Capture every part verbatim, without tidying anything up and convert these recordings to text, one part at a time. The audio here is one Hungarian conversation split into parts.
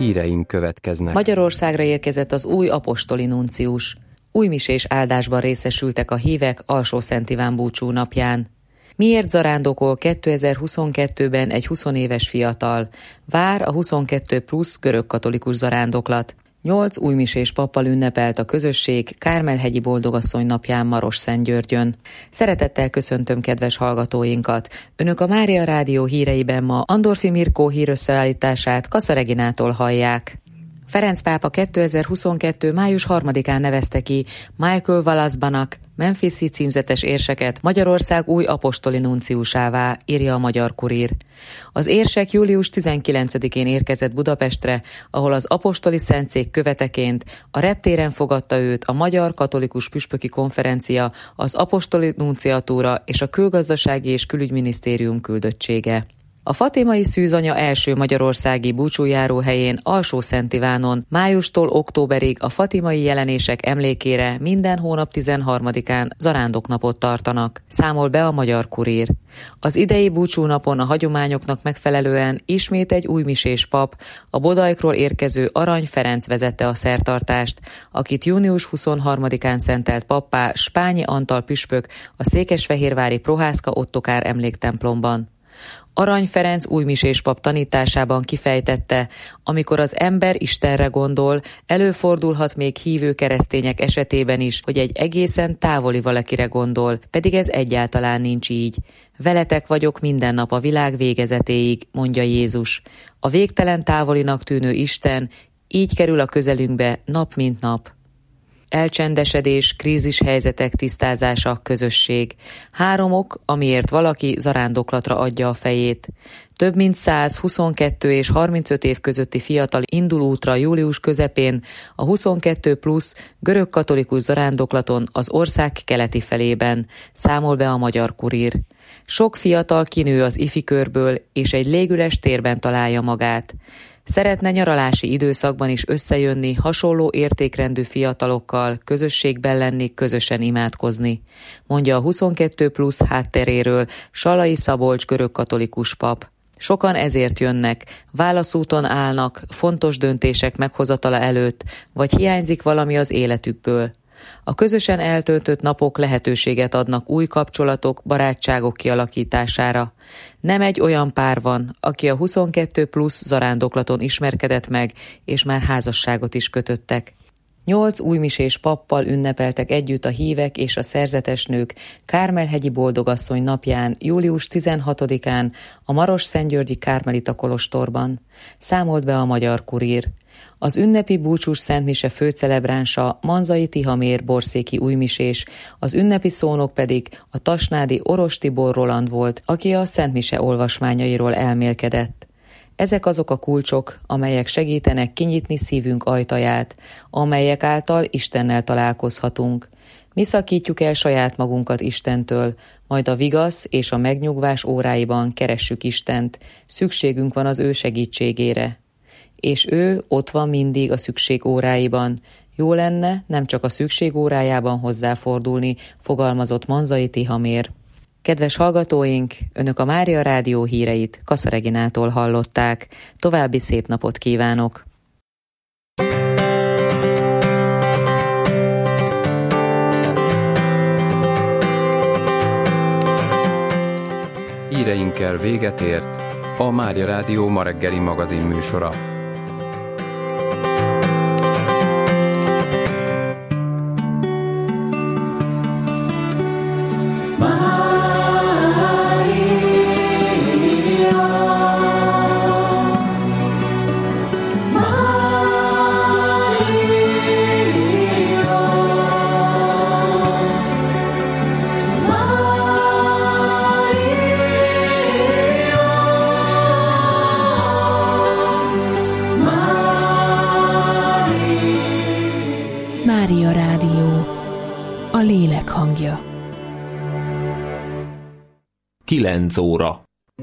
Híreink következnek. Magyarországra érkezett az új apostoli nuncius. Újmisés áldásban részesültek a hívek Alsó-Szent Iván búcsú napján. Miért zarándokol kétezer-huszonkettőben egy huszonéves fiatal? Vár a huszonkettő plusz görögkatolikus zarándoklat. Nyolc újmisés pappal ünnepelt a közösség Kármel-hegyi Boldogasszony napján Marosszentgyörgyön. Szeretettel köszöntöm kedves hallgatóinkat! Önök a Mária Rádió híreiben ma Andorfi Mirkó hírösszeállítását Kassa Reginától hallják. Ferenc pápa kétezer-huszonkettő. május harmadikán nevezte ki Michael Wallace-Banak, Memphisi címzetes érseket Magyarország új apostoli nunciusává, írja a Magyar Kurír. Az érsek július tizenkilencedikén érkezett Budapestre, ahol az apostoli szentszék követeként a reptéren fogadta őt a Magyar Katolikus Püspöki Konferencia, az apostoli nunciatúra és a Külgazdasági és Külügyminisztérium küldöttsége. A fatimai szűzanya első magyarországi búcsújáró helyén Alsó-Szent Ivánon májustól októberig a fatimai jelenések emlékére minden hónap tizenharmadikán zarándoknapot tartanak, számol be a Magyar Kurír. Az idei búcsúnapon a hagyományoknak megfelelően ismét egy újmisés pap, a Bodaikról érkező Arany Ferenc vezette a szertartást, akit június huszonharmadikán szentelt pappá Spányi Antal püspök a székesfehérvári Prohászka Ottokár emléktemplomban. Arany Ferenc újmisés pap tanításában kifejtette, amikor az ember Istenre gondol, előfordulhat még hívő keresztények esetében is, hogy egy egészen távoli valakire gondol, pedig ez egyáltalán nincs így. Veletek vagyok minden nap a világ végezetéig, mondja Jézus. A végtelen távolinak tűnő Isten így kerül a közelünkbe nap mint nap. Elcsendesedés, krízishelyzetek tisztázása, közösség. Három ok, amiért valaki zarándoklatra adja a fejét. Több mint száz huszonkettő és harmincöt év közötti fiatal indul útra július közepén a huszonkettő plusz görögkatolikus zarándoklaton az ország keleti felében, számol be a Magyar Kurír. Sok fiatal kinő az ifi körből, és egy légüres térben találja magát. Szeretne nyaralási időszakban is összejönni, hasonló értékrendű fiatalokkal, közösségben lenni, közösen imádkozni, mondja a huszonkettő plusz hátteréről Salai Szabolcs görögkatolikus pap. Sokan ezért jönnek, válaszúton állnak, fontos döntések meghozatala előtt, vagy hiányzik valami az életükből. A közösen eltöltött napok lehetőséget adnak új kapcsolatok, barátságok kialakítására. Nem egy olyan pár van, aki a huszonkettő plusz zarándoklaton ismerkedett meg, és már házasságot is kötöttek. Nyolc újmisés pappal ünnepeltek együtt a hívek és a szerzetes nők Kármel-hegyi Boldogasszony napján, július tizenhatodikán a Marosszentgyörgyi Kármelita kolostorban, számolt be a Magyar Kurír. Az ünnepi búcsús szentmise főcelebránsa Manzai Tihamér borszéki újmisés, az ünnepi szónok pedig a tasnádi Oros Tibor Roland volt, aki a szentmise olvasmányairól elmélkedett. Ezek azok a kulcsok, amelyek segítenek kinyitni szívünk ajtaját, amelyek által Istennel találkozhatunk. Mi szakítjuk el saját magunkat Istentől, majd a vigasz és a megnyugvás óráiban keressük Istent, szükségünk van az ő segítségére. És ő ott van mindig a szükség óráiban. Jó lenne nem csak a szükség órájában hozzáfordulni, fogalmazott Manzai Tihamér. Kedves hallgatóink, Önök a Mária Rádió híreit Kassa Reginától hallották. További szép napot kívánok! Híreinkkel véget ért a Mária Rádió ma reggeli magazin műsora. Mária Rádió, a lélek hangja. Kilenc óra.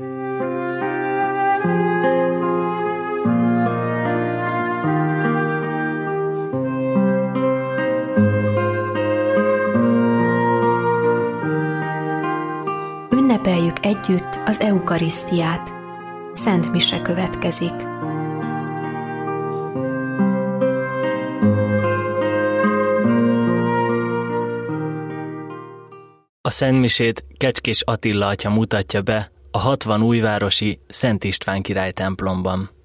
Ünnepeljük együtt az eukarisztiát. Szent mise következik. A szentmisét Kecskés Attila atya mutatja be a hatvan újvárosi Szent István király templomban.